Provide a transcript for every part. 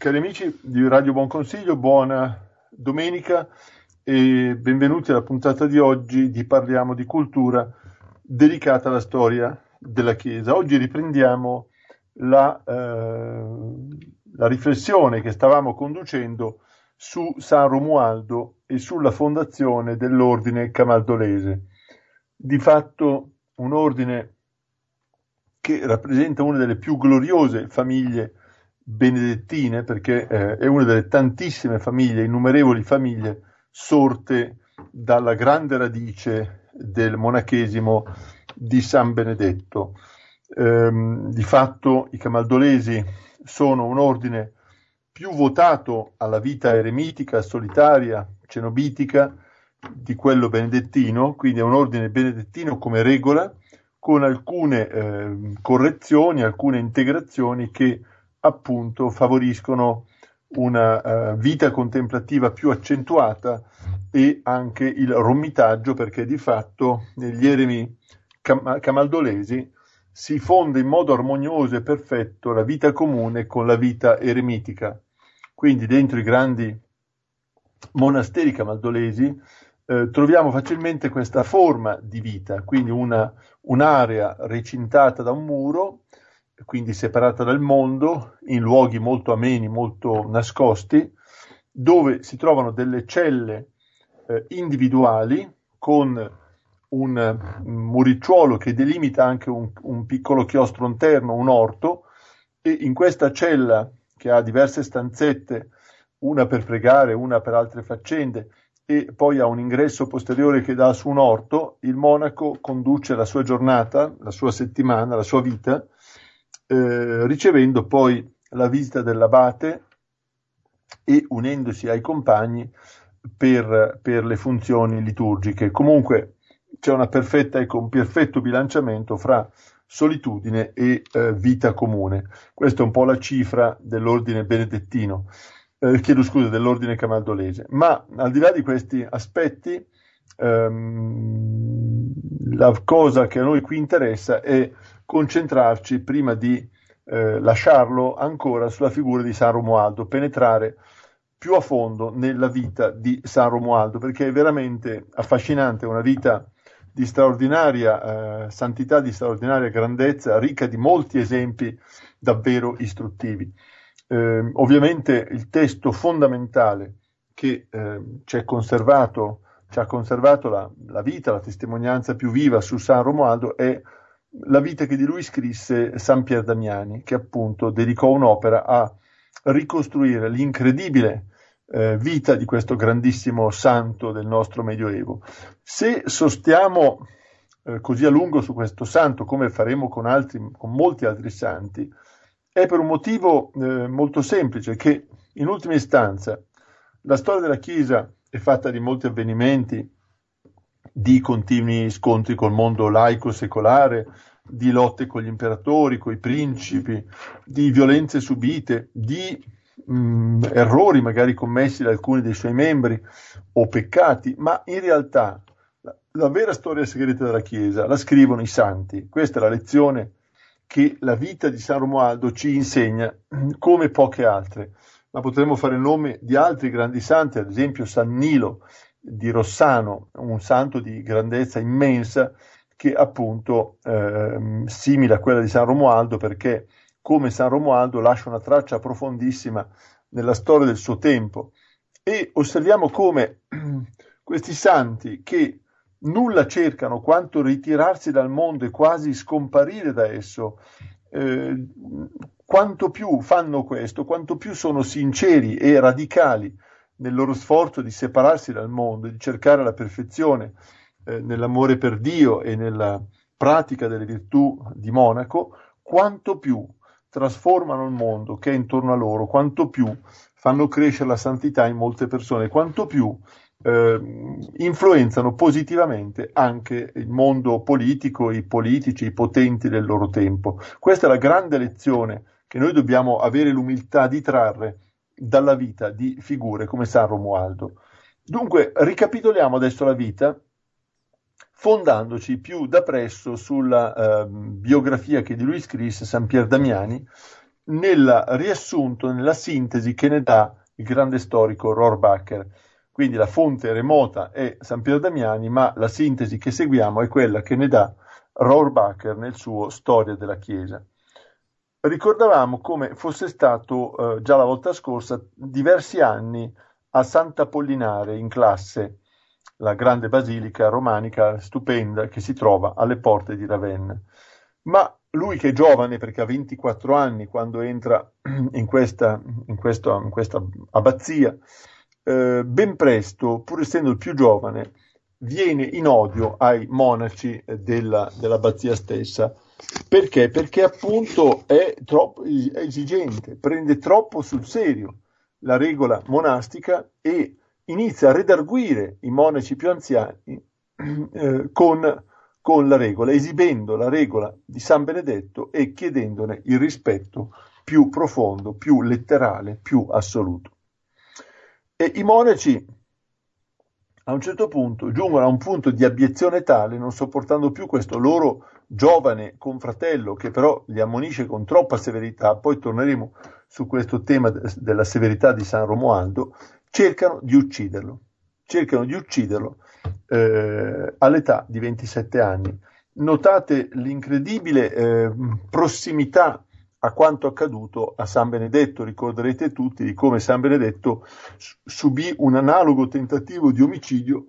Cari amici di Radio Buon Consiglio, buona domenica e benvenuti alla puntata di oggi di Parliamo di Cultura dedicata alla storia della Chiesa. Oggi riprendiamo la riflessione che stavamo conducendo su San Romualdo e sulla fondazione dell'ordine camaldolese. Di fatto un ordine che rappresenta una delle più gloriose famiglie benedettine, perché è una delle tantissime famiglie, innumerevoli famiglie sorte dalla grande radice del monachesimo di San Benedetto. Di fatto i camaldolesi sono un ordine più votato alla vita eremitica, solitaria, cenobitica di quello benedettino, quindi è un ordine benedettino come regola, con alcune correzioni, alcune integrazioni che appunto favoriscono una vita contemplativa più accentuata e anche il romitaggio, perché di fatto negli eremi camaldolesi si fonde in modo armonioso e perfetto la vita comune con la vita eremitica. Quindi dentro i grandi monasteri camaldolesi troviamo facilmente questa forma di vita, quindi un'area recintata da un muro, quindi separata dal mondo, in luoghi molto ameni, molto nascosti, dove si trovano delle celle individuali con un muricciuolo che delimita anche un piccolo chiostro interno, un orto, e in questa cella, che ha diverse stanzette, una per pregare, una per altre faccende, e poi ha un ingresso posteriore che dà su un orto, il monaco conduce la sua giornata, la sua settimana, la sua vita, ricevendo poi la visita dell'abate e unendosi ai compagni per le funzioni liturgiche. Comunque c'è un perfetto bilanciamento fra solitudine e vita comune. Questa è un po' la cifra dell'ordine benedettino, dell'ordine camaldolese. Ma al di là di questi aspetti, la cosa che a noi qui interessa è concentrarci, prima di lasciarlo ancora, sulla figura di San Romualdo, penetrare più a fondo nella vita di San Romualdo, perché è veramente affascinante, una vita di straordinaria santità, di straordinaria grandezza, ricca di molti esempi davvero istruttivi. Ovviamente il testo fondamentale che ci ha conservato la vita, la testimonianza più viva su San Romualdo è la vita che di lui scrisse San Pier Damiani, che appunto dedicò un'opera a ricostruire l'incredibile vita di questo grandissimo santo del nostro Medioevo. Se sostiamo così a lungo su questo santo, come faremo con molti altri santi, è per un motivo molto semplice, che in ultima istanza la storia della Chiesa è fatta di molti avvenimenti, di continui scontri col mondo laico secolare, di lotte con gli imperatori, con i principi, di violenze subite, di errori magari commessi da alcuni dei suoi membri o peccati, ma in realtà la vera storia segreta della Chiesa la scrivono i santi. Questa è la lezione che la vita di San Romualdo ci insegna come poche altre. Ma potremmo fare il nome di altri grandi santi, ad esempio San Nilo di Rossano, un santo di grandezza immensa, che appunto simile a quella di San Romualdo, perché come San Romualdo lascia una traccia profondissima nella storia del suo tempo. E osserviamo come questi santi, che nulla cercano quanto ritirarsi dal mondo e quasi scomparire da esso, quanto più fanno questo, quanto più sono sinceri e radicali nel loro sforzo di separarsi dal mondo, di cercare la perfezione nell'amore per Dio e nella pratica delle virtù di monaco, quanto più trasformano il mondo che è intorno a loro, quanto più fanno crescere la santità in molte persone, quanto più influenzano positivamente anche il mondo politico, i politici, i potenti del loro tempo. Questa è la grande lezione che noi dobbiamo avere l'umiltà di trarre dalla vita di figure come San Romualdo. Dunque, ricapitoliamo adesso la vita, fondandoci più da presso sulla biografia che di lui scrisse San Pier Damiani, nel riassunto, nella sintesi che ne dà il grande storico Rohrbacher. Quindi la fonte remota è San Piero Damiani, ma la sintesi che seguiamo è quella che ne dà Rohrbacher nel suo Storia della Chiesa. Ricordavamo come fosse stato già la volta scorsa diversi anni a Sant'Apollinare in classe, la grande basilica romanica stupenda che si trova alle porte di Ravenna. Ma lui che è giovane, perché ha 24 anni quando entra in questa abbazia, ben presto, pur essendo il più giovane, viene in odio ai monaci dell'abbazia stessa. Perché? Perché appunto è troppo esigente, prende troppo sul serio la regola monastica e inizia a redarguire i monaci più anziani con la regola, esibendo la regola di San Benedetto e chiedendone il rispetto più profondo, più letterale, più assoluto. E i monaci a un certo punto giungono a un punto di abiezione tale, non sopportando più questo loro giovane confratello che però li ammonisce con troppa severità, poi torneremo su questo tema della severità di San Romualdo, cercano di ucciderlo all'età di 27 anni. Notate l'incredibile prossimità a quanto accaduto a San Benedetto. Ricorderete tutti di come San Benedetto subì un analogo tentativo di omicidio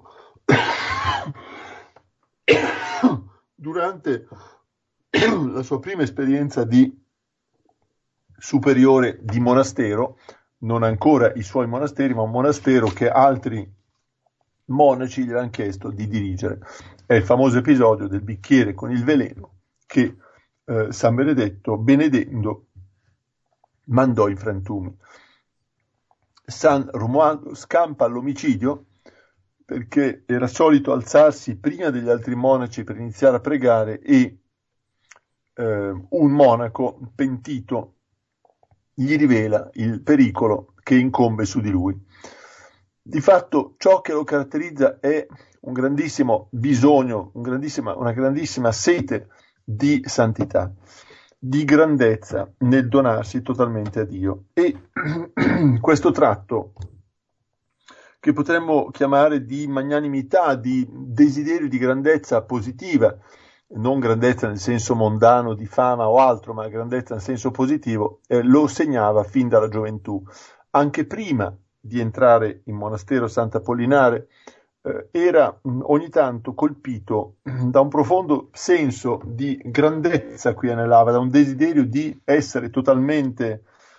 durante la sua prima esperienza di superiore di monastero, non ancora i suoi monasteri, ma un monastero che altri monaci gli avevano chiesto di dirigere. È il famoso episodio del bicchiere con il veleno che San Benedetto, benedendo, mandò in frantumi. San Romualdo scampa all'omicidio perché era solito alzarsi prima degli altri monaci per iniziare a pregare e un monaco pentito gli rivela il pericolo che incombe su di lui. Di fatto ciò che lo caratterizza è un grandissimo bisogno, una grandissima sete di santità, di grandezza nel donarsi totalmente a Dio. E questo tratto, che potremmo chiamare di magnanimità, di desiderio di grandezza positiva, non grandezza nel senso mondano di fama o altro, ma grandezza nel senso positivo, lo segnava fin dalla gioventù. Anche prima di entrare in monastero Sant'Apollinare, era ogni tanto colpito da un profondo senso di grandezza qui anelava, da un desiderio di essere totalmente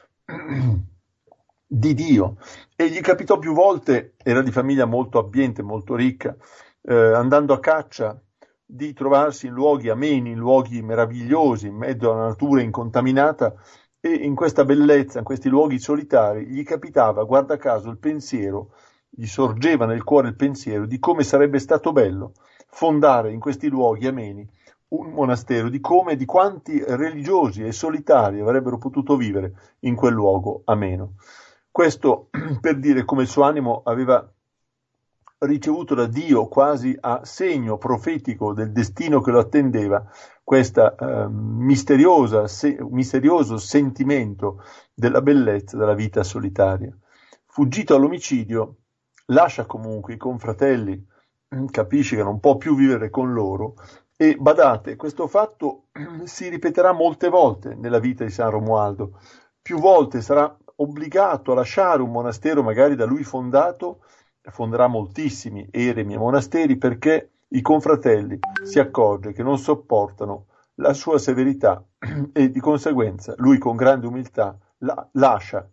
di Dio. E gli capitò più volte, era di famiglia molto abbiente, molto ricca, andando a caccia, di trovarsi in luoghi ameni, in luoghi meravigliosi, in mezzo alla natura incontaminata, e in questa bellezza, in questi luoghi solitari, gli capitava, guarda caso, il pensiero, gli sorgeva nel cuore il pensiero di come sarebbe stato bello fondare in questi luoghi ameni un monastero, di come, di quanti religiosi e solitari avrebbero potuto vivere in quel luogo ameno. Questo per dire come il suo animo aveva ricevuto da Dio quasi a segno profetico del destino che lo attendeva, questo misterioso sentimento della bellezza della vita solitaria. Fuggito all'omicidio, lascia comunque i confratelli, capisce che non può più vivere con loro, e badate, questo fatto si ripeterà molte volte nella vita di San Romualdo. Più volte sarà obbligato a lasciare un monastero magari da lui fondato, fonderà moltissimi eremi e monasteri perché i confratelli si accorge che non sopportano la sua severità e di conseguenza lui con grande umiltà lascia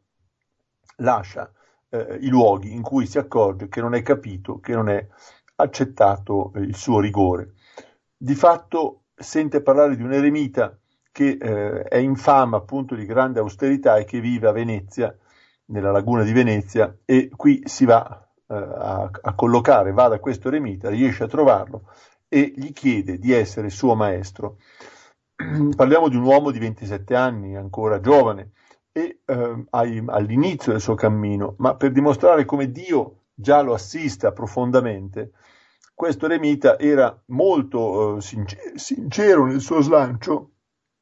i luoghi in cui si accorge che non è capito, che non è accettato il suo rigore. Di fatto sente parlare di un eremita che è in fama appunto di grande austerità e che vive a Venezia, nella laguna di Venezia, e qui si va a collocare, va da questo eremita, riesce a trovarlo e gli chiede di essere suo maestro. Parliamo di un uomo di 27 anni, ancora giovane, e all'inizio del suo cammino, ma per dimostrare come Dio già lo assista profondamente, questo eremita era molto sincero nel suo slancio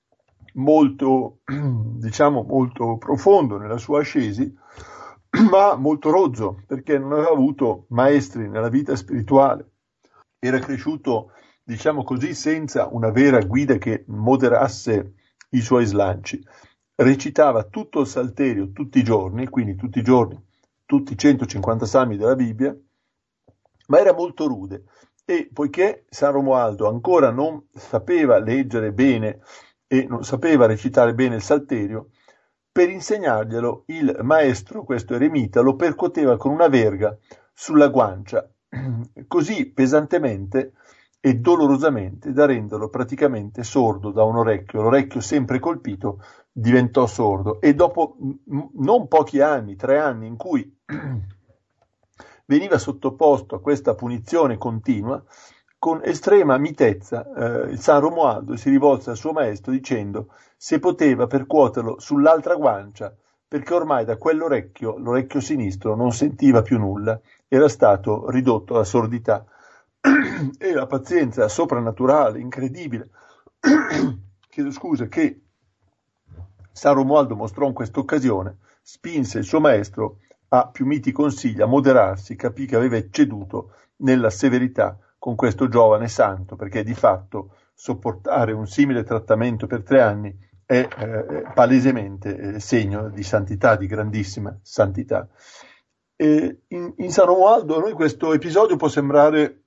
molto, diciamo, molto profondo nella sua ascesi, ma molto rozzo, perché non aveva avuto maestri nella vita spirituale. Era cresciuto, diciamo così, senza una vera guida che moderasse i suoi slanci. Recitava tutto il Salterio tutti i giorni, quindi tutti i giorni, tutti i 150 salmi della Bibbia, ma era molto rude. E poiché San Romualdo ancora non sapeva leggere bene e non sapeva recitare bene il Salterio, per insegnarglielo il maestro, questo eremita, lo percuoteva con una verga sulla guancia, così pesantemente e dolorosamente da renderlo praticamente sordo da un orecchio. L'orecchio sempre colpito diventò sordo e dopo non pochi anni, 3 anni, in cui veniva sottoposto a questa punizione continua, con estrema mitezza il San Romualdo si rivolse al suo maestro dicendo se poteva percuoterlo sull'altra guancia, perché ormai da quell'orecchio, l'orecchio sinistro, non sentiva più nulla, era stato ridotto alla sordità. E la pazienza soprannaturale, incredibile, chiedo scusa, che San Romualdo mostrò in questa occasione, spinse il suo maestro a più miti consigli, a moderarsi, capì che aveva ecceduto nella severità con questo giovane santo, perché di fatto sopportare un simile trattamento per 3 anni è palesemente segno di santità, di grandissima santità. In San Romualdo a noi questo episodio può sembrare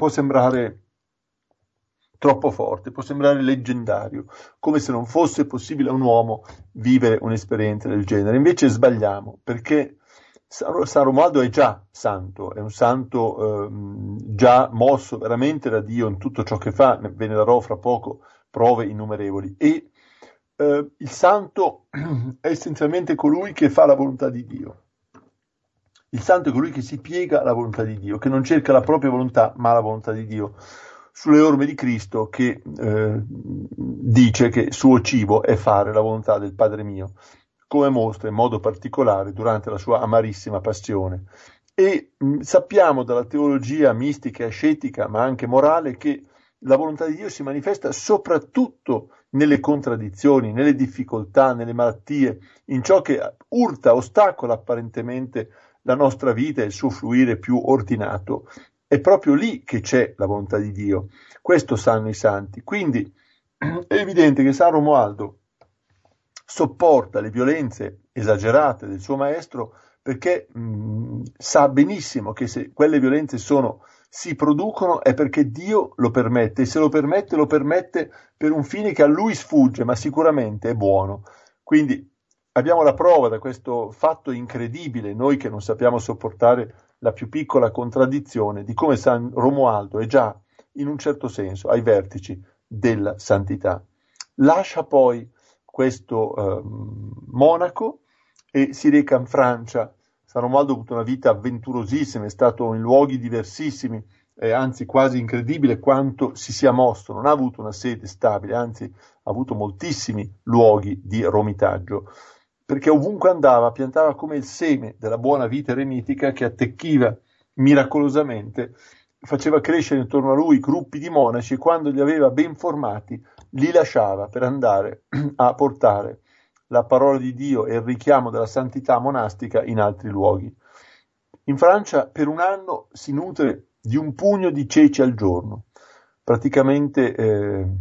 troppo forte, può sembrare leggendario, come se non fosse possibile a un uomo vivere un'esperienza del genere. Invece sbagliamo, perché San Romualdo è già santo, è un santo già mosso veramente da Dio in tutto ciò che fa, ve ne darò fra poco prove innumerevoli. E il santo è essenzialmente colui che fa la volontà di Dio. Il santo è colui che si piega alla volontà di Dio, che non cerca la propria volontà, ma la volontà di Dio. Sulle orme di Cristo che dice che suo cibo è fare la volontà del Padre mio, come mostra in modo particolare durante la sua amarissima passione. E sappiamo dalla teologia mistica e ascetica, ma anche morale, che la volontà di Dio si manifesta soprattutto nelle contraddizioni, nelle difficoltà, nelle malattie, in ciò che urta, ostacola apparentemente la nostra vita e il suo fluire più ordinato. È proprio lì che c'è la volontà di Dio. Questo sanno i santi. Quindi è evidente che San Romualdo sopporta le violenze esagerate del suo maestro perché sa benissimo che se quelle violenze si producono è perché Dio lo permette, e se lo permette per un fine che a lui sfugge, ma sicuramente è buono. Quindi abbiamo la prova da questo fatto incredibile, noi che non sappiamo sopportare la più piccola contraddizione, di come San Romualdo è già, in un certo senso, ai vertici della santità. Lascia poi questo monaco e si reca in Francia. San Romualdo ha avuto una vita avventurosissima, è stato in luoghi diversissimi, anzi quasi incredibile quanto si sia mosso, non ha avuto una sede stabile, anzi ha avuto moltissimi luoghi di romitaggio, perché ovunque andava piantava come il seme della buona vita eremitica che attecchiva miracolosamente, faceva crescere intorno a lui gruppi di monaci e quando li aveva ben formati li lasciava per andare a portare la parola di Dio e il richiamo della santità monastica in altri luoghi. In Francia per 1 anno si nutre di un pugno di ceci al giorno, praticamente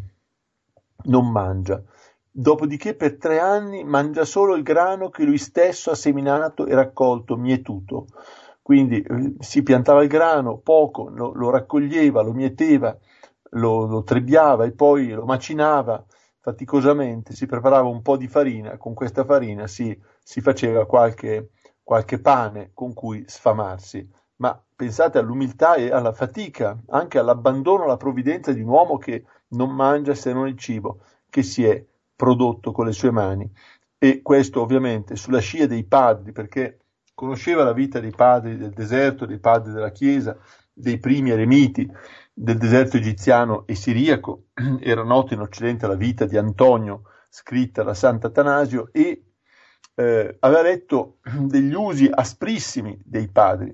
non mangia. Dopodiché per 3 anni mangia solo il grano che lui stesso ha seminato e raccolto mietuto. Quindi si piantava il grano, poco, lo raccoglieva, lo mieteva, lo trebbiava e poi lo macinava faticosamente, si preparava un po' di farina, con questa farina si faceva qualche pane con cui sfamarsi. Ma pensate all'umiltà e alla fatica, anche all'abbandono alla provvidenza di un uomo che non mangia se non il cibo, che si è prodotto con le sue mani. E questo ovviamente sulla scia dei padri, perché conosceva la vita dei padri del deserto, dei padri della Chiesa, dei primi eremiti del deserto egiziano e siriaco. Era noto in Occidente la vita di Antonio, scritta da Sant'Atanasio, e aveva letto degli usi asprissimi dei padri,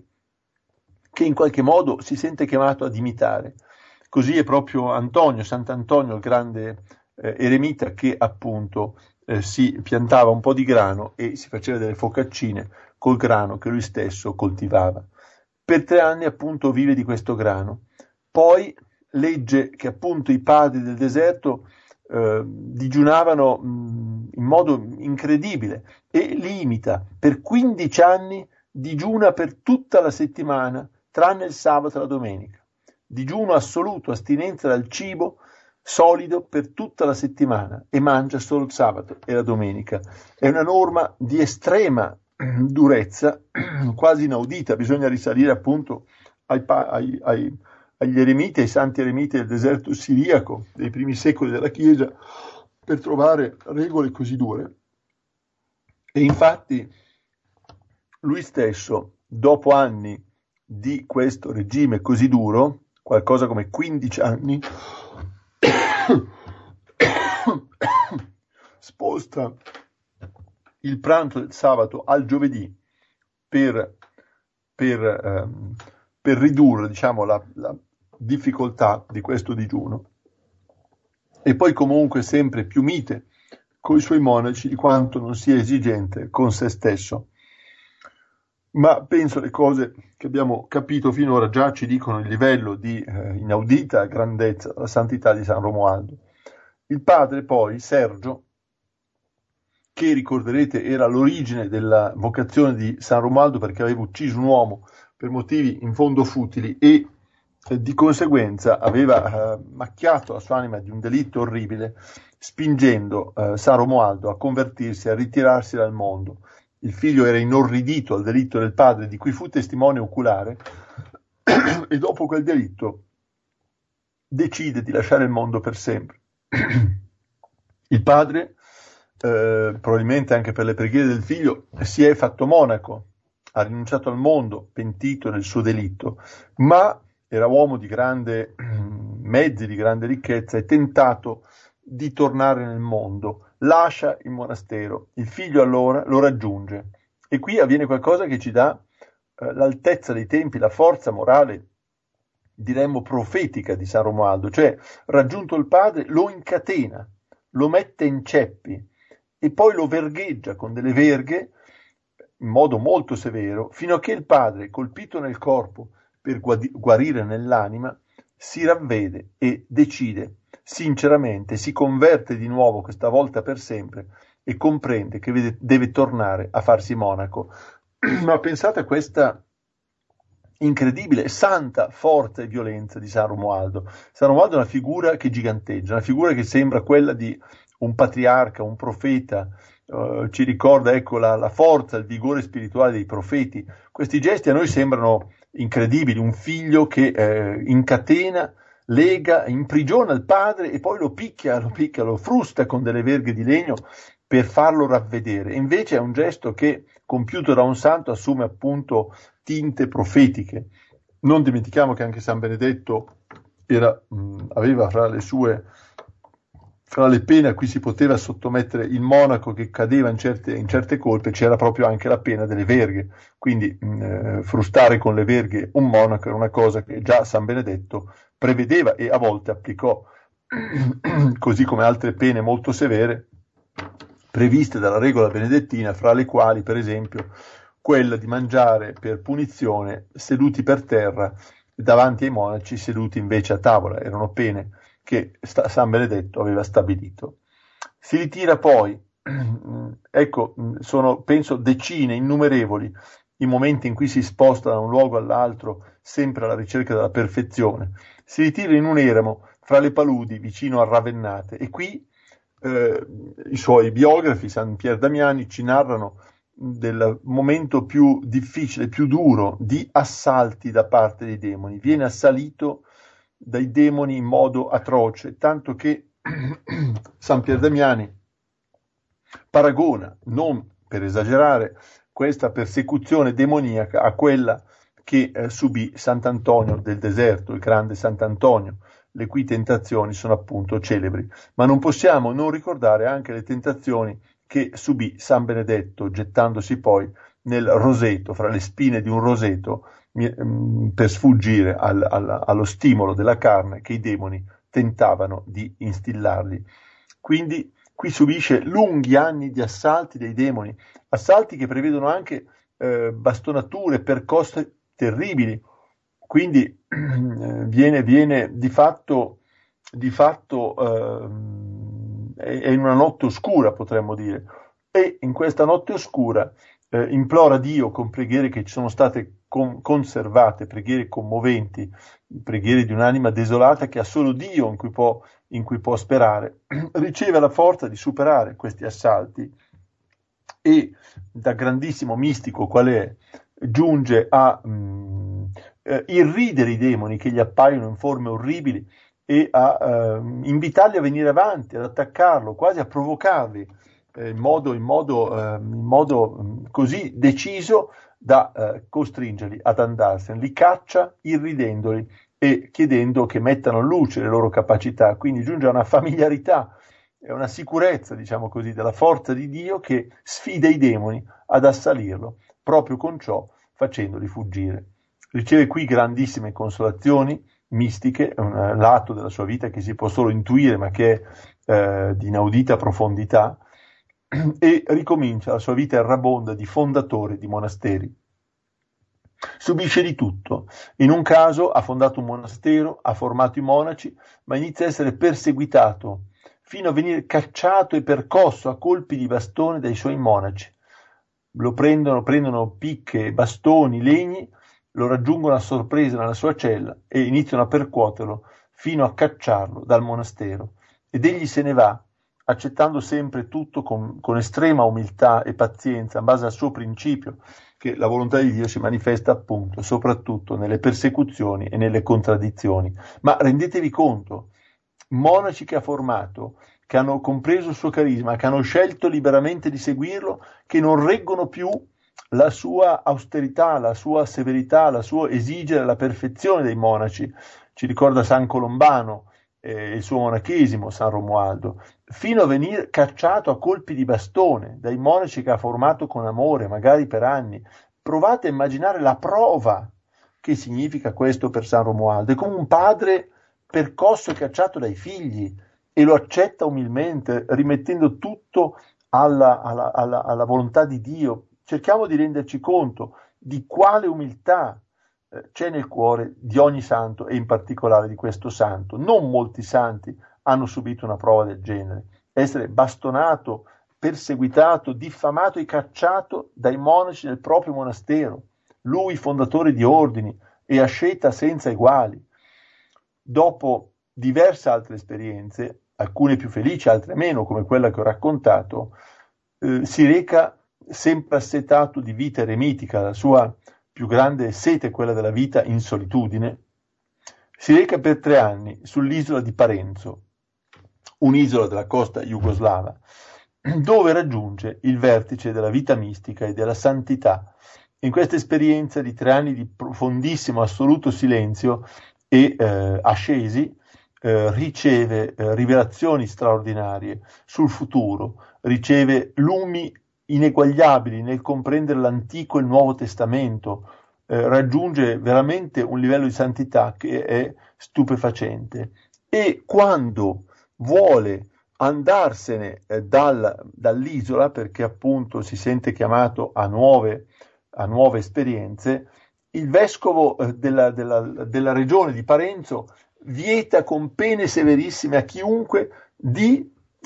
che in qualche modo si sente chiamato ad imitare. Così è proprio Antonio, Sant'Antonio, il grande eremita che appunto si piantava un po' di grano e si faceva delle focaccine col grano che lui stesso coltivava. Per 3 anni appunto vive di questo grano. Poi legge che appunto i padri del deserto digiunavano in modo incredibile e li imita. Per 15 anni digiuna per tutta la settimana, tranne il sabato e la domenica. Digiuno assoluto, astinenza dal cibo solido per tutta la settimana e mangia solo il sabato e la domenica. È una norma di estrema durezza, quasi inaudita. Bisogna risalire appunto agli eremiti, ai santi eremiti del deserto siriaco dei primi secoli della Chiesa per trovare regole così dure. E infatti lui stesso, dopo anni di questo regime così duro, qualcosa come 15 anni, sposta il pranzo del sabato al giovedì per ridurre, diciamo, la difficoltà di questo digiuno. E poi comunque sempre più mite con i suoi monaci di quanto non sia esigente con se stesso. Ma penso le cose che abbiamo capito finora già ci dicono il livello di inaudita grandezza, la santità di San Romualdo. Il padre poi, Sergio, che ricorderete era l'origine della vocazione di San Romualdo perché aveva ucciso un uomo per motivi in fondo futili e di conseguenza aveva macchiato la sua anima di un delitto orribile, spingendo San Romualdo a convertirsi, a ritirarsi dal mondo. Il figlio era inorridito al delitto del padre, di cui fu testimone oculare, e dopo quel delitto decide di lasciare il mondo per sempre. Il padre, probabilmente anche per le preghiere del figlio, si è fatto monaco, ha rinunciato al mondo, pentito del suo delitto, ma era uomo di grande mezzi, di grande ricchezza, e tentato di tornare nel mondo. Lascia il monastero, il figlio allora lo raggiunge e qui avviene qualcosa che ci dà l'altezza dei tempi, la forza morale, diremmo profetica di San Romualdo, cioè raggiunto il padre lo incatena, lo mette in ceppi e poi lo vergheggia con delle verghe in modo molto severo fino a che il padre, colpito nel corpo per guarire nell'anima, si ravvede e decide sinceramente, si converte di nuovo, questa volta per sempre, e comprende che deve tornare a farsi monaco. Ma pensate a questa incredibile, santa forza e violenza di San Romualdo. San Romualdo è una figura che giganteggia, una figura che sembra quella di un patriarca, un profeta, ci ricorda ecco la forza, il vigore spirituale dei profeti. Questi gesti a noi sembrano incredibili, un figlio che incatena, lega, imprigiona il padre e poi lo picchia, lo frusta con delle verghe di legno per farlo ravvedere. E invece è un gesto che, compiuto da un santo, assume appunto tinte profetiche. Non dimentichiamo che anche San Benedetto aveva fra le pene a cui si poteva sottomettere il monaco che cadeva in certe colpe, c'era proprio anche la pena delle verghe. Quindi frustare con le verghe un monaco era una cosa che già San Benedetto prevedeva e a volte applicò, così come altre pene molto severe previste dalla regola benedettina, fra le quali per esempio quella di mangiare per punizione seduti per terra davanti ai monaci seduti invece a tavola. Erano pene che San Benedetto aveva stabilito. Si ritira poi, ecco, sono penso decine, innumerevoli i momenti in cui si sposta da un luogo all'altro sempre alla ricerca della perfezione. Si ritira in un eremo fra le paludi vicino a Ravennate e qui i suoi biografi, San Pier Damiani, ci narrano del momento più difficile, più duro di assalti da parte dei demoni. Viene assalito dai demoni in modo atroce, tanto che San Pier Damiani paragona, non per esagerare, questa persecuzione demoniaca a quella che subì Sant'Antonio del deserto, il grande Sant'Antonio, le cui tentazioni sono appunto celebri. Ma non possiamo non ricordare anche le tentazioni che subì San Benedetto, gettandosi poi nel roseto, fra le spine di un roseto, per sfuggire allo stimolo della carne che i demoni tentavano di instillargli. quindi qui subisce lunghi anni di assalti dei demoni, assalti che prevedono anche bastonature, percosse terribili, quindi viene di fatto è in una notte oscura, potremmo dire, e in questa notte oscura implora Dio con preghiere che ci sono state conservate, preghiere commoventi, preghiere di un'anima desolata che ha solo Dio in cui può sperare, riceve la forza di superare questi assalti e da grandissimo mistico qual è, giunge a irridere i demoni che gli appaiono in forme orribili e a invitarli a venire avanti, ad attaccarlo, quasi a provocarli in modo così deciso da costringerli ad andarsene. Li caccia irridendoli e chiedendo che mettano in luce le loro capacità. Quindi giunge a una familiarità e una sicurezza, diciamo così, della forza di Dio che sfida i demoni ad assalirlo, proprio con ciò facendoli fuggire. Riceve qui grandissime consolazioni mistiche, un lato della sua vita che si può solo intuire ma che è di inaudita profondità, e ricomincia la sua vita errabonda di fondatore di monasteri. Subisce di tutto. In un caso ha fondato un monastero, ha formato i monaci, ma inizia a essere perseguitato fino a venire cacciato e percosso a colpi di bastone dai suoi monaci. Lo prendono picche, bastoni, legni, lo raggiungono a sorpresa nella sua cella e iniziano a percuoterlo fino a cacciarlo dal monastero. Ed egli se ne va, accettando sempre tutto con estrema umiltà e pazienza, in base al suo principio, che la volontà di Dio si manifesta appunto soprattutto nelle persecuzioni e nelle contraddizioni. Ma rendetevi conto, monaci che ha formato, che hanno compreso il suo carisma, che hanno scelto liberamente di seguirlo, che non reggono più la sua austerità, la sua severità, la sua esigere la perfezione dei monaci. Ci ricorda San Colombano, il suo monachesimo, San Romualdo, fino a venire cacciato a colpi di bastone dai monaci che ha formato con amore, magari per anni. Provate a immaginare la prova che significa questo per San Romualdo. È come un padre percosso e cacciato dai figli e lo accetta umilmente, rimettendo tutto alla volontà di Dio. Cerchiamo di renderci conto di quale umiltà c'è nel cuore di ogni santo e in particolare di questo santo. Non molti santi hanno subito una prova del genere. Essere bastonato, perseguitato, diffamato e cacciato dai monaci del proprio monastero. Lui, fondatore di ordini e asceta senza eguali. Dopo diverse altre esperienze, alcune più felici, altre meno, come quella che ho raccontato, si reca sempre assetato di vita eremitica, la sua più grande sete è quella della vita in solitudine. Si reca per 3 anni sull'isola di Parenzo, un'isola della costa jugoslava, dove raggiunge il vertice della vita mistica e della santità. In questa esperienza di 3 anni di profondissimo assoluto silenzio e ascesi, riceve rivelazioni straordinarie sul futuro, riceve lumi ineguagliabili nel comprendere l'Antico e il Nuovo Testamento, raggiunge veramente un livello di santità che è stupefacente. E quando vuole andarsene dall'isola, perché appunto si sente chiamato a nuove esperienze, il vescovo della regione di Parenzo vieta con pene severissime a chiunque di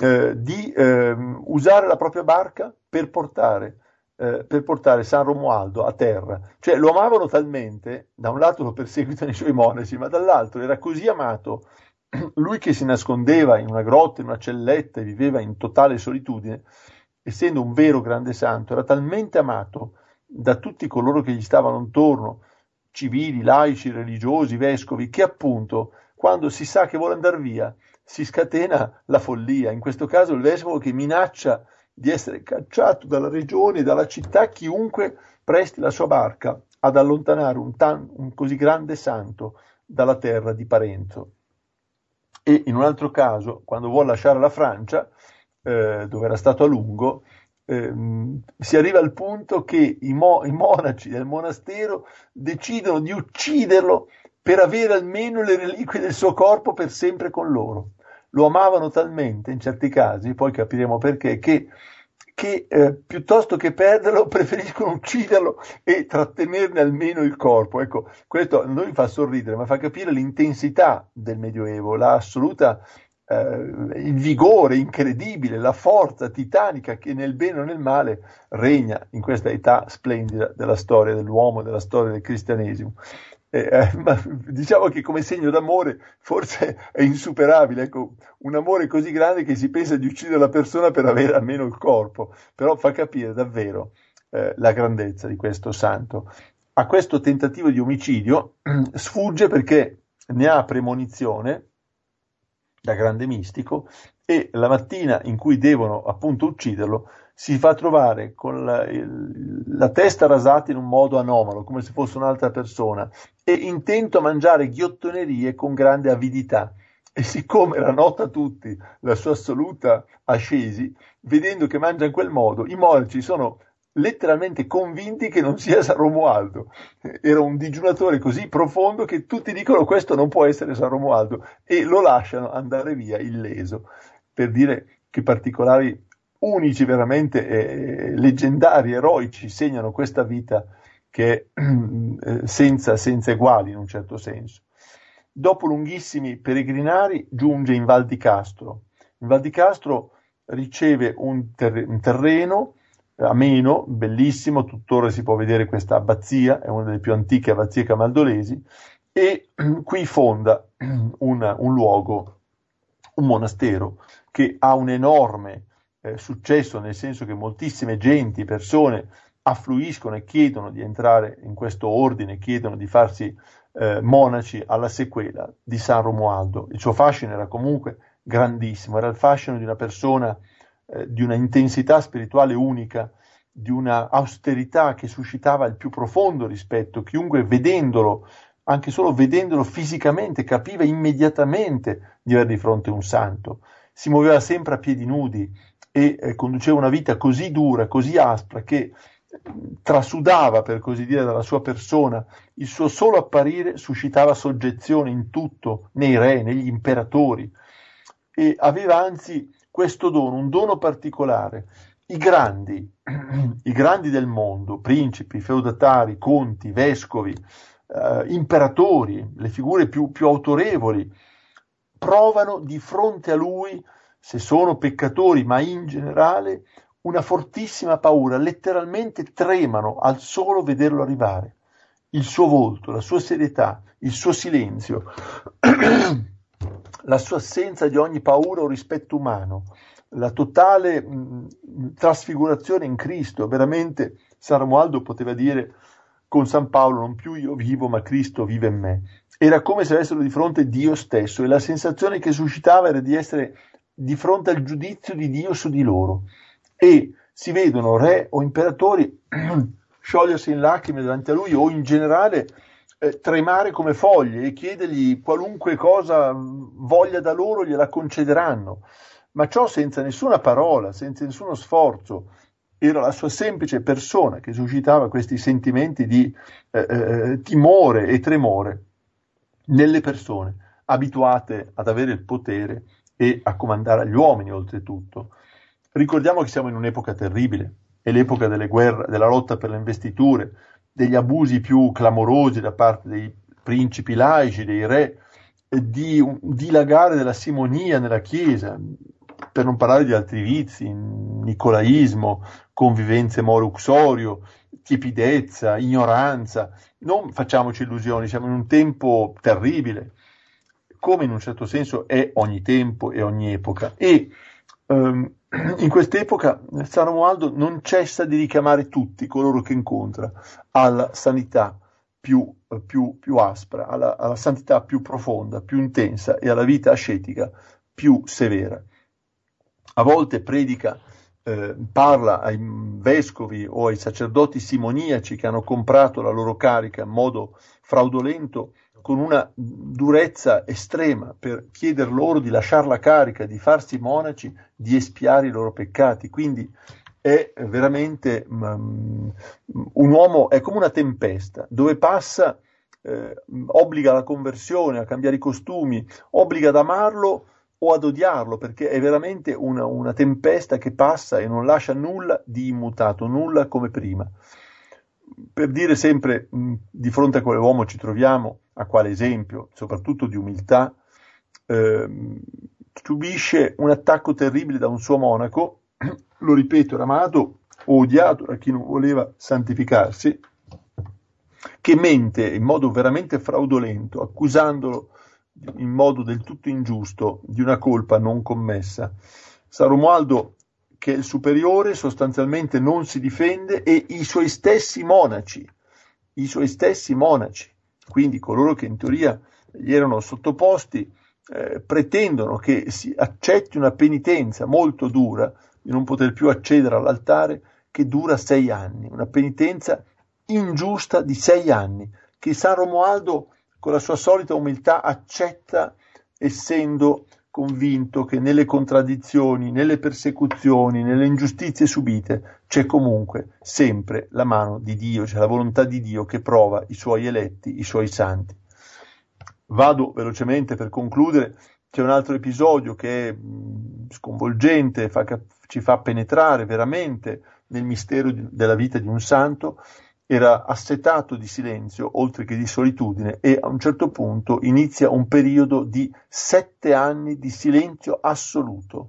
usare la propria barca per portare San Romualdo a terra. Cioè lo amavano talmente, da un lato lo perseguitano i suoi monaci, ma dall'altro era così amato, lui che si nascondeva in una grotta, in una celletta e viveva in totale solitudine, essendo un vero grande santo, era talmente amato da tutti coloro che gli stavano intorno, civili, laici, religiosi, vescovi, che appunto quando si sa che vuole andare via si scatena la follia. In questo caso il vescovo che minaccia di essere cacciato dalla regione, dalla città, chiunque presti la sua barca ad allontanare un così grande santo dalla terra di Parenzo. E in un altro caso, quando vuole lasciare la Francia, dove era stato a lungo, si arriva al punto che i monaci del monastero decidono di ucciderlo per avere almeno le reliquie del suo corpo per sempre con loro. lo amavano talmente in certi casi, poi capiremo perché, che piuttosto che perderlo preferiscono ucciderlo e trattenerne almeno il corpo. Ecco, questo a noi fa sorridere, ma fa capire l'intensità del Medioevo, il vigore incredibile, la forza titanica che nel bene o nel male regna in questa età splendida della storia dell'uomo, della storia del cristianesimo. Ma diciamo che come segno d'amore forse è insuperabile, ecco, un amore così grande che si pensa di uccidere la persona per avere almeno il corpo, però fa capire davvero la grandezza di questo santo. A questo tentativo di omicidio sfugge perché ne ha premonizione da grande mistico e la mattina in cui devono appunto ucciderlo si fa trovare con la testa rasata in un modo anomalo, come se fosse un'altra persona, e intento a mangiare ghiottonerie con grande avidità. E siccome era nota a tutti la sua assoluta ascesi, vedendo che mangia in quel modo, i monaci sono letteralmente convinti che non sia San Romualdo. Era un digiunatore così profondo che tutti dicono questo non può essere San Romualdo e lo lasciano andare via illeso, per dire che particolari unici, veramente leggendari, eroici segnano questa vita che è senza eguali in un certo senso. Dopo lunghissimi peregrinari giunge in Val di Castro. In Val di Castro riceve un terreno ameno, bellissimo, tuttora si può vedere questa abbazia, è una delle più antiche abbazie camaldolesi, e qui fonda un luogo, un monastero, che ha un enorme successo, nel senso che moltissime genti, persone affluiscono e chiedono di entrare in questo ordine, chiedono di farsi monaci alla sequela di San Romualdo. Il suo fascino era comunque grandissimo, era il fascino di una persona di una intensità spirituale unica, di una austerità che suscitava il più profondo rispetto. Chiunque vedendolo, anche solo vedendolo fisicamente, capiva immediatamente di avere di fronte un santo. Si muoveva sempre a piedi nudi e conduceva una vita così dura, così aspra, che trasudava, per così dire, dalla sua persona. Il suo solo apparire suscitava soggezione in tutto, nei re, negli imperatori, e aveva anzi questo dono, un dono particolare. I grandi del mondo, principi, feudatari, conti, vescovi, imperatori, le figure più autorevoli, provano di fronte a lui, se sono peccatori, ma in generale, una fortissima paura, letteralmente tremano al solo vederlo arrivare. Il suo volto, la sua serietà, il suo silenzio, la sua assenza di ogni paura o rispetto umano, la totale trasfigurazione in Cristo. Veramente San Romualdo poteva dire con San Paolo: non più io vivo, ma Cristo vive in me. Era come se avessero di fronte Dio stesso, e la sensazione che suscitava era di essere di fronte al giudizio di Dio su di loro. E si vedono re o imperatori sciogliersi in lacrime davanti a lui, o in generale tremare come foglie, e chiedergli qualunque cosa voglia da loro gliela concederanno, ma ciò senza nessuna parola, senza nessuno sforzo. Era la sua semplice persona che suscitava questi sentimenti di timore e tremore nelle persone abituate ad avere il potere e a comandare agli uomini, oltretutto. Ricordiamo che siamo in un'epoca terribile, è l'epoca delle guerre, della lotta per le investiture, degli abusi più clamorosi da parte dei principi laici, dei re, di un dilagare della simonia nella Chiesa, per non parlare di altri vizi, nicolaismo, convivenze moro-uxorio, tiepidezza, ignoranza. Non facciamoci illusioni, siamo in un tempo terribile, come in un certo senso è ogni tempo e ogni epoca. E in quest'epoca San Romualdo non cessa di richiamare tutti coloro che incontra alla sanità più aspra, alla santità più profonda, più intensa, e alla vita ascetica più severa. A volte predica, parla ai vescovi o ai sacerdoti simoniaci che hanno comprato la loro carica in modo fraudolento, con una durezza estrema, per chieder loro di lasciare la carica, di farsi monaci, di espiare i loro peccati. Quindi è veramente un uomo, è come una tempesta, dove passa obbliga alla conversione, a cambiare i costumi, obbliga ad amarlo o ad odiarlo, perché è veramente una tempesta che passa e non lascia nulla di immutato, nulla come prima. Per dire sempre di fronte a quale uomo ci troviamo, a quale esempio, soprattutto di umiltà, subisce un attacco terribile da un suo monaco, lo ripeto, era amato o odiato da chi non voleva santificarsi, che mente in modo veramente fraudolento, accusandolo in modo del tutto ingiusto di una colpa non commessa. San Romualdo, che è il superiore, sostanzialmente non si difende, e i suoi stessi monaci, quindi coloro che in teoria gli erano sottoposti, pretendono che si accetti una penitenza molto dura di non poter più accedere all'altare, che dura 6 anni, una penitenza ingiusta di 6 anni, che San Romualdo con la sua solita umiltà accetta, essendo convinto che nelle contraddizioni, nelle persecuzioni, nelle ingiustizie subite c'è comunque sempre la mano di Dio, c'è la volontà di Dio che prova i suoi eletti, i suoi santi. Vado velocemente per concludere. C'è un altro episodio che è sconvolgente, ci fa penetrare veramente nel mistero della vita di un santo. Era assetato di silenzio, oltre che di solitudine, e a un certo punto inizia un periodo di 7 anni di silenzio assoluto,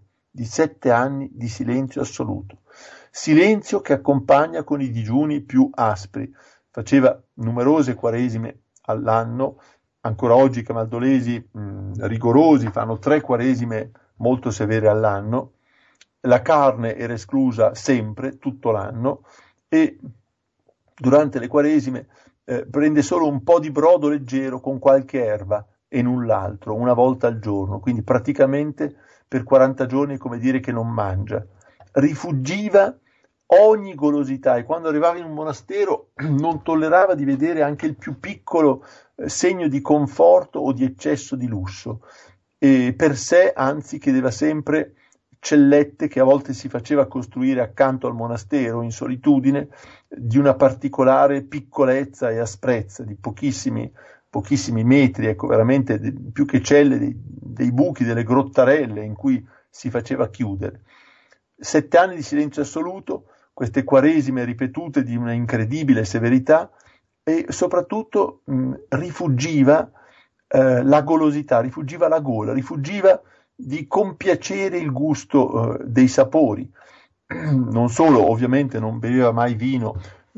silenzio che accompagna con i digiuni più aspri. Faceva numerose quaresime all'anno. Ancora oggi i camaldolesi rigorosi fanno 3 quaresime molto severe all'anno. La carne era esclusa sempre, tutto l'anno, e durante le quaresime prende solo un po' di brodo leggero con qualche erba e null'altro, una volta al giorno, quindi praticamente per 40 giorni è come dire che non mangia. Rifuggiva ogni golosità, e quando arrivava in un monastero non tollerava di vedere anche il più piccolo segno di conforto o di eccesso di lusso, e per sé anzi chiedeva sempre cellette che a volte si faceva costruire accanto al monastero in solitudine, di una particolare piccolezza e asprezza, di pochissimi metri, ecco, veramente più che celle, dei buchi, delle grottarelle in cui si faceva chiudere. 7 anni di silenzio assoluto, queste quaresime ripetute di una incredibile severità, e soprattutto rifuggiva la golosità, rifuggiva la gola, rifuggiva di compiacere il gusto dei sapori. Non solo, ovviamente non beve mai vino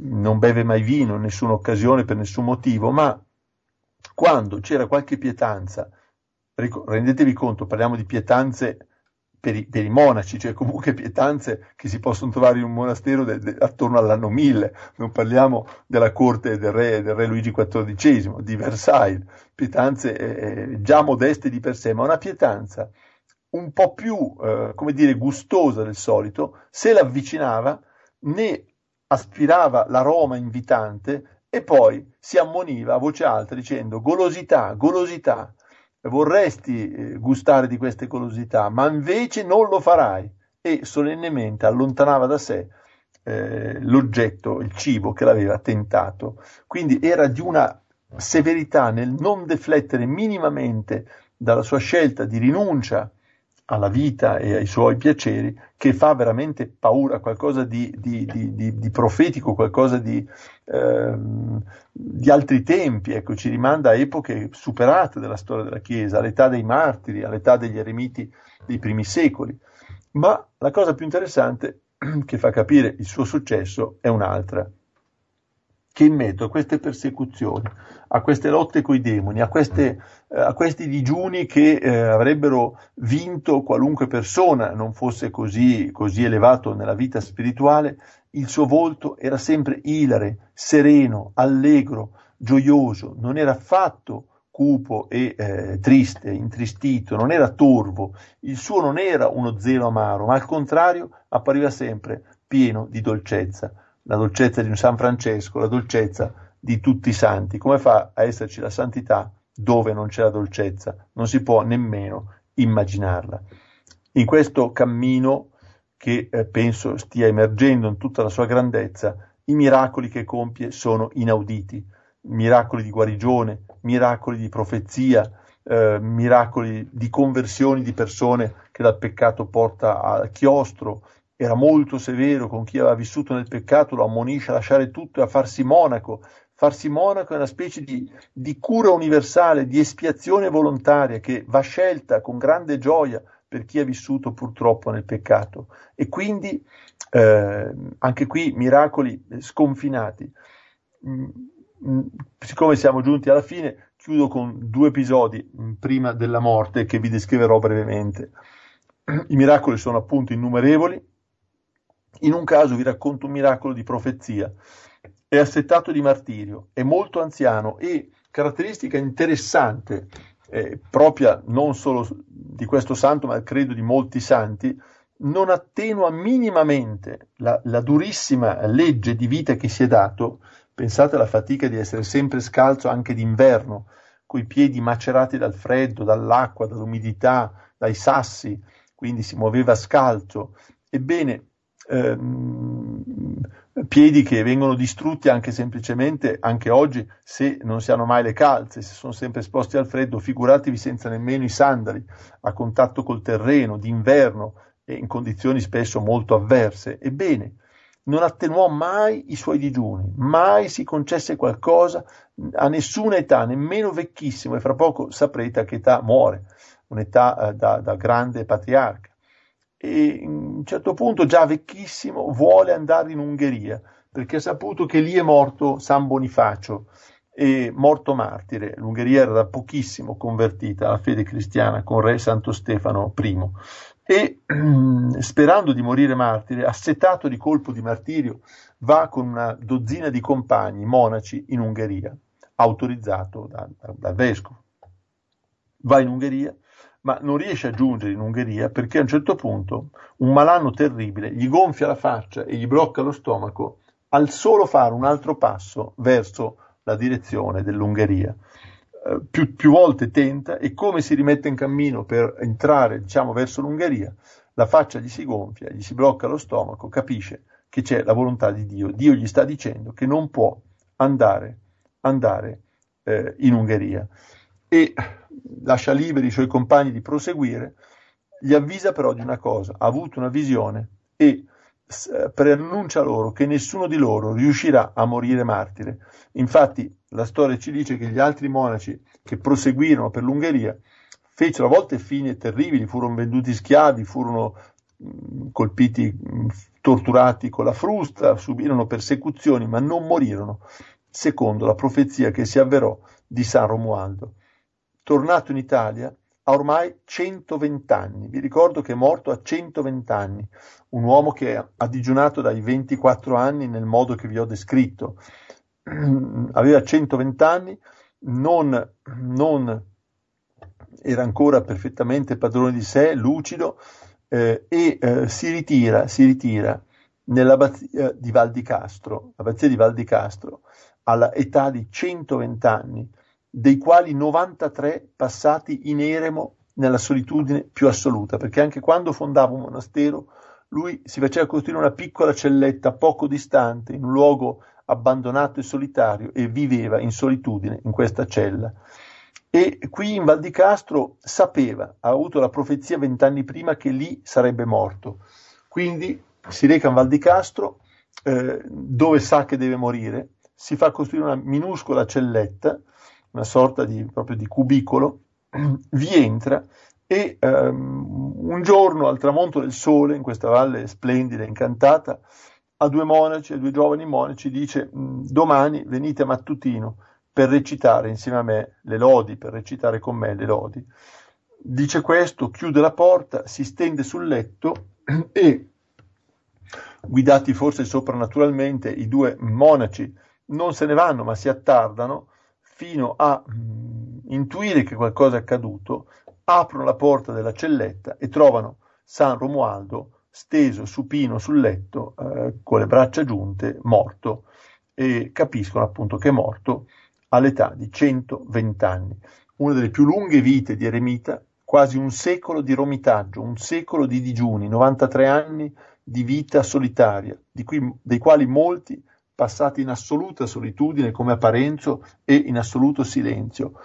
in nessuna occasione, per nessun motivo, ma quando c'era qualche pietanza, rendetevi conto, parliamo di pietanze per i monaci, cioè comunque pietanze che si possono trovare in un monastero attorno all'anno 1000, non parliamo della corte del re Luigi XIV, di Versailles, pietanze già modeste di per sé, ma una pietanza un po' più, gustosa del solito, se l'avvicinava, ne aspirava l'aroma invitante e poi si ammoniva a voce alta dicendo: golosità, golosità, vorresti gustare di queste golosità, ma invece non lo farai, e solennemente allontanava da sé l'oggetto, il cibo che l'aveva tentato. Quindi era di una severità nel non deflettere minimamente dalla sua scelta di rinuncia alla vita e ai suoi piaceri, che fa veramente paura, qualcosa di profetico, qualcosa di altri tempi, ecco, ci rimanda a epoche superate della storia della Chiesa, all'età dei martiri, all'età degli eremiti dei primi secoli. Ma la cosa più interessante, che fa capire il suo successo, è un'altra, che in mezzo a queste persecuzioni, a queste lotte coi demoni, a questi digiuni che avrebbero vinto qualunque persona non fosse così elevato nella vita spirituale, il suo volto era sempre ilare, sereno, allegro, gioioso, non era affatto cupo e triste, intristito, non era torvo, il suo non era uno zelo amaro, ma al contrario appariva sempre pieno di dolcezza. La dolcezza di un San Francesco, la dolcezza di tutti i santi. Come fa a esserci la santità dove non c'è la dolcezza? Non si può nemmeno immaginarla. In questo cammino, che penso stia emergendo in tutta la sua grandezza, i miracoli che compie sono inauditi. Miracoli di guarigione, miracoli di profezia, miracoli di conversioni di persone che dal peccato porta al chiostro. Era molto severo con chi aveva vissuto nel peccato, lo ammonisce a lasciare tutto e a farsi monaco. Farsi monaco è una specie di cura universale, di espiazione volontaria che va scelta con grande gioia per chi ha vissuto purtroppo nel peccato. E quindi anche qui miracoli sconfinati. Siccome siamo giunti alla fine, chiudo con 2 episodi prima della morte che vi descriverò brevemente. I miracoli sono appunto innumerevoli. In un caso vi racconto un miracolo di profezia. È assetato di martirio, è molto anziano e, caratteristica interessante, propria non solo di questo santo, ma credo di molti santi, non attenua minimamente la durissima legge di vita che si è dato. Pensate alla fatica di essere sempre scalzo anche d'inverno, coi piedi macerati dal freddo, dall'acqua, dall'umidità, dai sassi, quindi si muoveva scalzo. Ebbene, piedi che vengono distrutti anche semplicemente, anche oggi, se non si hanno mai le calze, se sono sempre esposti al freddo, figuratevi senza nemmeno i sandali, a contatto col terreno, d'inverno e in condizioni spesso molto avverse. Ebbene, non attenuò mai i suoi digiuni, mai si concesse qualcosa a nessuna età, nemmeno vecchissimo, e fra poco saprete a che età muore, un'età da grande patriarca. E a un certo punto, già vecchissimo, vuole andare in Ungheria, perché ha saputo che lì è morto San Bonifacio, è morto martire. L'Ungheria era da pochissimo convertita alla fede cristiana con re Santo Stefano I. E sperando di morire martire, assetato di colpo di martirio, va con una dozzina di compagni monaci in Ungheria, autorizzato dal vescovo. Va in Ungheria, ma non riesce a giungere in Ungheria perché a un certo punto un malanno terribile gli gonfia la faccia e gli blocca lo stomaco al solo fare un altro passo verso la direzione dell'Ungheria. Più volte tenta, e come si rimette in cammino per entrare, diciamo, verso l'Ungheria, la faccia gli si gonfia, gli si blocca lo stomaco, capisce che c'è la volontà di Dio. Dio gli sta dicendo che non può andare in Ungheria. E lascia liberi i suoi compagni di proseguire, gli avvisa però di una cosa: ha avuto una visione e preannuncia loro che nessuno di loro riuscirà a morire martire. Infatti la storia ci dice che gli altri monaci che proseguirono per l'Ungheria fecero a volte fini terribili, furono venduti schiavi, furono colpiti, torturati con la frusta, subirono persecuzioni, ma non morirono, secondo la profezia che si avverò di San Romualdo. Tornato in Italia, ha ormai 120 anni. Vi ricordo che è morto a 120 anni, un uomo che ha digiunato dai 24 anni nel modo che vi ho descritto. Aveva 120 anni, non era ancora perfettamente padrone di sé, lucido, si ritira nell'abbazia di Val di Castro, alla età di 120 anni, dei quali 93 passati in eremo nella solitudine più assoluta, perché anche quando fondava un monastero lui si faceva costruire una piccola celletta poco distante, in un luogo abbandonato e solitario, e viveva in solitudine in questa cella. E qui in Val di Castro sapeva, ha avuto la profezia 20 anni prima che lì sarebbe morto. Quindi si reca in Val di Castro, dove sa che deve morire, si fa costruire una minuscola celletta, una sorta proprio di cubicolo, vi entra e un giorno al tramonto del sole, in questa valle splendida e incantata, a 2 monaci, a 2 giovani monaci, dice: domani venite a mattutino per recitare insieme a me le lodi, per recitare con me le lodi. Dice questo, chiude la porta, si stende sul letto e, guidati forse soprannaturalmente, i 2 monaci non se ne vanno ma si attardano fino a intuire che qualcosa è accaduto, aprono la porta della celletta e trovano San Romualdo steso supino sul letto, con le braccia giunte, morto, e capiscono appunto che è morto all'età di 120 anni. Una delle più lunghe vite di eremita, quasi un secolo di romitaggio, un secolo di digiuni, 93 anni di vita solitaria, dei quali molti passati in assoluta solitudine come a Parenzo e in assoluto silenzio.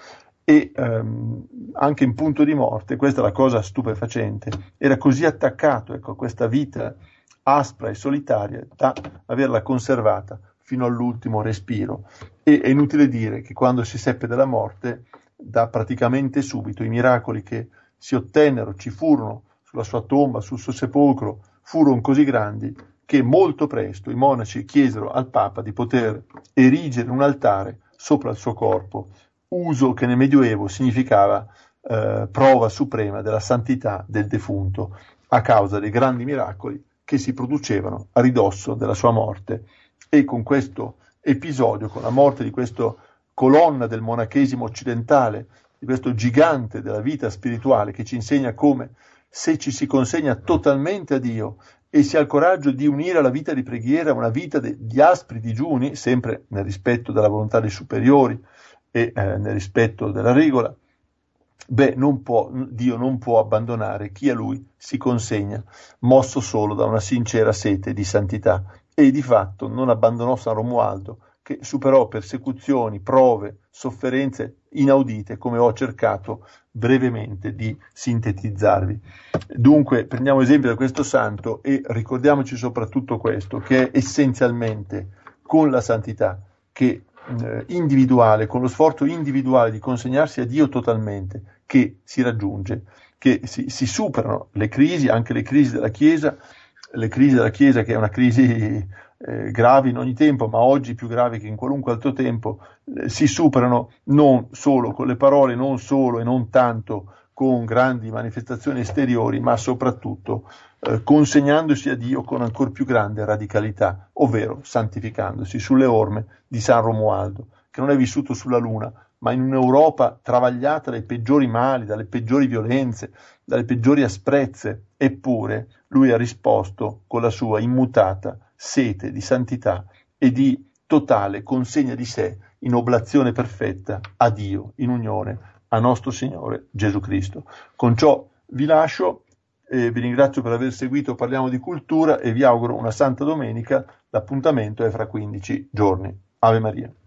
e anche in punto di morte, questa è la cosa stupefacente, era così attaccato, ecco, a questa vita aspra e solitaria da averla conservata fino all'ultimo respiro. E è inutile dire che quando si seppe della morte, da praticamente subito, i miracoli che si ottennero, ci furono sulla sua tomba, sul suo sepolcro, furono così grandi che molto presto i monaci chiesero al Papa di poter erigere un altare sopra il suo corpo, uso che nel Medioevo significava prova suprema della santità del defunto, a causa dei grandi miracoli che si producevano a ridosso della sua morte. E con questo episodio, con la morte di questa colonna del monachesimo occidentale, di questo gigante della vita spirituale che ci insegna come, se ci si consegna totalmente a Dio e si ha il coraggio di unire la vita di preghiera una vita di aspri digiuni, sempre nel rispetto della volontà dei superiori e nel rispetto della regola, Dio non può abbandonare chi a Lui si consegna, mosso solo da una sincera sete di santità. E di fatto non abbandonò San Romualdo, che superò persecuzioni, prove, sofferenze inaudite, come ho cercato brevemente di sintetizzarvi. Dunque prendiamo esempio da questo santo e ricordiamoci soprattutto questo, che è essenzialmente con la santità che individuale, con lo sforzo individuale di consegnarsi a Dio totalmente, che si raggiunge, che si superano le crisi, anche le crisi della Chiesa che è una crisi grave in ogni tempo, ma oggi più grave che in qualunque altro tempo, si superano non solo con le parole, non solo e non tanto con grandi manifestazioni esteriori, ma soprattutto consegnandosi a Dio con ancor più grande radicalità, ovvero santificandosi sulle orme di San Romualdo, che non è vissuto sulla Luna, ma in un'Europa travagliata dai peggiori mali, dalle peggiori violenze, dalle peggiori asprezze, eppure lui ha risposto con la sua immutata sete di santità e di totale consegna di sé in oblazione perfetta a Dio, in unione a nostro Signore Gesù Cristo. Con ciò vi lascio, vi ringrazio per aver seguito Parliamo di Cultura e vi auguro una santa domenica. L'appuntamento è fra 15 giorni. Ave Maria.